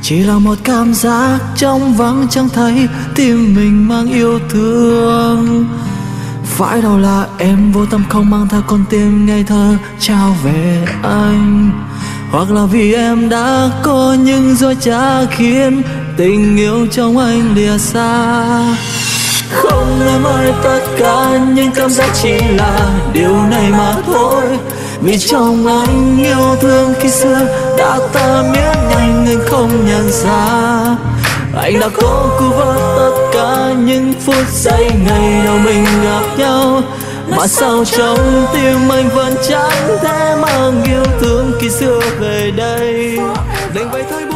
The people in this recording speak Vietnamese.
Chỉ là một cảm giác trong vắng chẳng thấy tim mình mang yêu thương. Phải đâu là em vô tâm không mang theo con tim ngây thơ trao về anh, hoặc là vì em đã có những dối trá khiến tình yêu trong anh lìa xa. Không em ơi, tất cả những cảm giác chỉ là điều này mà thôi. Vì trong anh yêu thương khi xưa đã tan biến nhanh, anh không nhận ra. Anh đã cố cứu vớt tất cả những phút giây ngày đầu mình gặp nhau, mà sao trong tim anh vẫn chẳng thể mang yêu thương khi xưa về đây. Đành vậy thôi.